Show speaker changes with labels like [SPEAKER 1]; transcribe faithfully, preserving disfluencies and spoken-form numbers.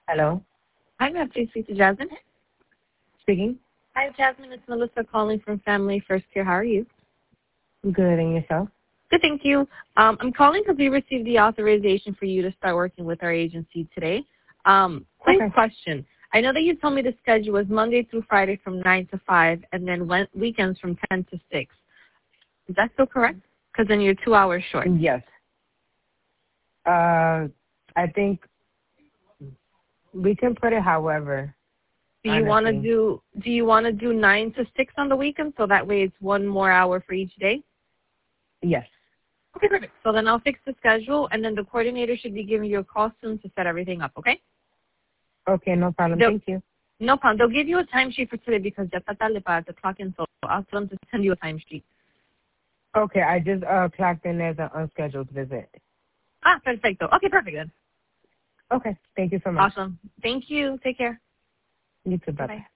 [SPEAKER 1] Hello.
[SPEAKER 2] Hi, ma'am. Please speak to Jasmine.
[SPEAKER 1] Speaking.
[SPEAKER 2] Hi, Jasmine. It's Melissa calling from Family First Care. How are you?
[SPEAKER 1] Good, and yourself?
[SPEAKER 2] Good, thank you. Um, I'm calling because we received the authorization for you to start working with our agency today. Um, quick
[SPEAKER 1] Okay.
[SPEAKER 2] question. I know that you told me the schedule was Monday through Friday from nine to five and then went weekends from ten to six. Is that still correct? Because then you're two hours short.
[SPEAKER 1] Yes. Uh, I think we can put it however.
[SPEAKER 2] Do you want to
[SPEAKER 1] Honestly.
[SPEAKER 2] do Do you want to do nine to six on the weekend so that way it's one more hour for each day?
[SPEAKER 1] Yes.
[SPEAKER 2] Okay, perfect. So then I'll fix the schedule, and then the coordinator should be giving you a call soon to set everything up, okay?
[SPEAKER 1] Okay, no problem.
[SPEAKER 2] They'll,
[SPEAKER 1] Thank you.
[SPEAKER 2] no problem. They'll give you a timesheet for today because ya está tarde para the clock in, so I'll tell them to send you a timesheet.
[SPEAKER 1] Okay, I just uh clocked in as an unscheduled visit.
[SPEAKER 2] Ah, perfecto. Okay, perfect then.
[SPEAKER 1] Okay, thank you so much.
[SPEAKER 2] Awesome. Thank you. Take care.
[SPEAKER 1] You too. Bye.
[SPEAKER 2] Bye-bye.